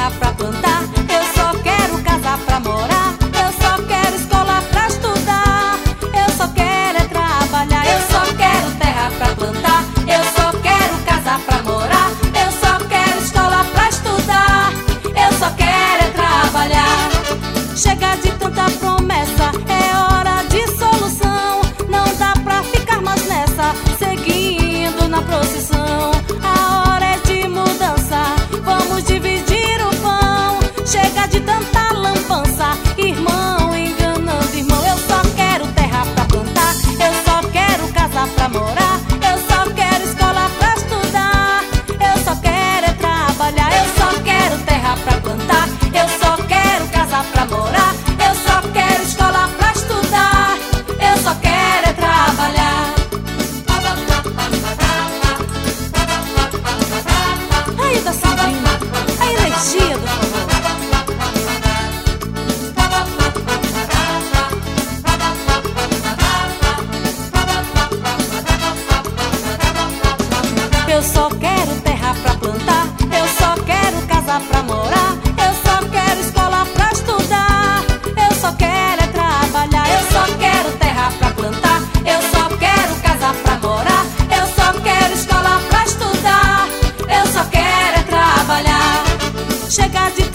terra pra plantar, eu só quero casa pra morar, eu só quero escola pra estudar, eu só quero é trabalhar. Eu só quero terra pra plantar, eu só quero casa pra morar, eu só quero escola pra estudar, eu só quero é trabalhar. Chega de tanta promessa, é hora de solução. Não dá pra ficar mais nessa, seguindo na procissão. A hora é de mudança, vamos dividir o pão. Chega de tanta lambança, irmão enganando irmão. Eu só quero terra pra plantar, eu só quero casa pra morar, eu só quero escola pra estudar, eu só quero é trabalhar. Eu só quero terra pra plantar, eu só quero casa pra morar, eu só quero escola pra estudar, eu só quero é trabalhar. Aí da Sabrina, a energia do forró. Eu só quero terra pra plantar, eu só quero casa pra morar, eu só quero escola pra estudar, eu só quero é trabalhar. Eu só quero terra pra plantar, eu só quero casa pra morar, eu só quero escola pra estudar, eu só quero é trabalhar. Chega de